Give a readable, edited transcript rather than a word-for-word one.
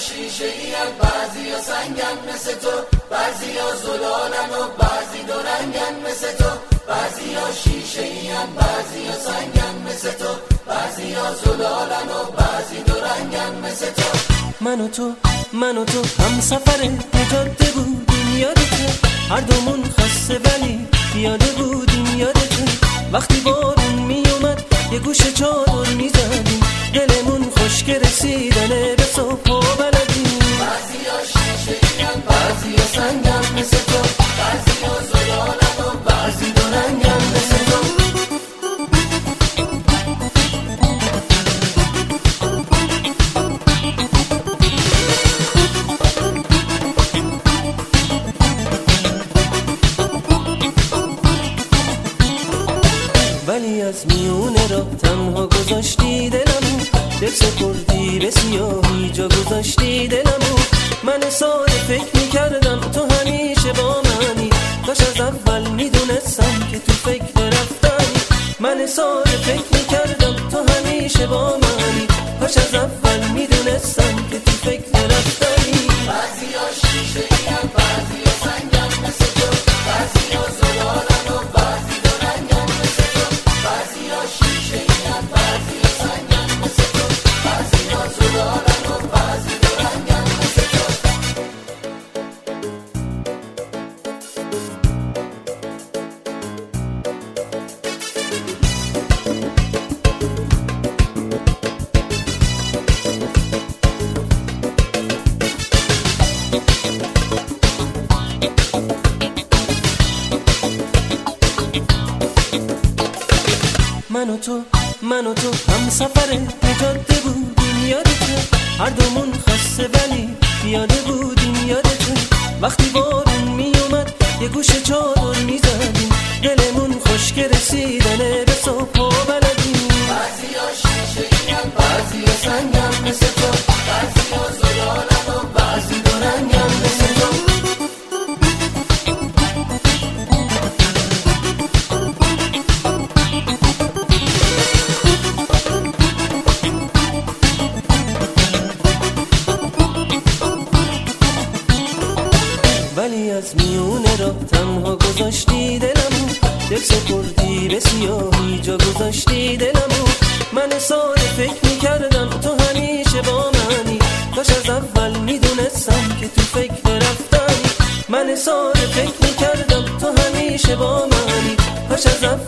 شیشه این بعضیا سنگن مثل تو، بعضیا زلالن و بعضی دو رنگن مثل تو، بعضیا شیشه این بعضیا سنگن مثل تو، بعضیا زلالن و بعضی دو رنگن مثل تو. من و تو هم سفر جاده بودیم یادته، هر دومون خسته ولی پیاده بودیم یادته، وقتی بارون می اومد یه گوشه چادر می زدیم، دلمون خشک رسیدن به صبح و بلدیم. بعضیا شیشه این بعضیا سنگن مثل تو، بعضیا زلالن و بعضی دو رنگن مثل تو. ولی از میونه را تنها گذاشتی دلمو، دل سپردی به سیاهی جا گذاشتی دلمو. من ساده فکر میکردم تو همیشه با منی، کاش از اول میدونستم که تو فکر رفتنی. من ساده فکر میکردم تو همیشه با منی، کاش از اول میدونستم که تو فکر رفتنی. بعضیا شیشه این بعضیا سنگن مثل تو، بعضیا زلالن و بعضی دو رنگن مثل تو، بعضیا شیشه این بعضیا سنگن مثل تو، بعضیا زلالن و بعضی دو رنگن مثل تو. من و تو هم سفر جاده بودیم یادته، هر دومون خسته ولی پیاده بودیم یادته، وقتی بارون می اومد یه گوشه چادر می زدیم، دلمون خشک رسیدن به صبح و بلدیم. بعضیا شیشه این بعضیا سنگن مثل تو، بعضیا زلالن و بعضی دو رنگن مثل تو. ولی از میونه را تنها گذاشتی دلمو، دل سپردی به سیاهی جا گذاشتی دلمو. من ساده فکر میکردم تو همیشه با منی، کاش از اول میدونستم که تو فکر رفتنی. من ساده فکر میکردم تو همیشه با منی، کاش از اول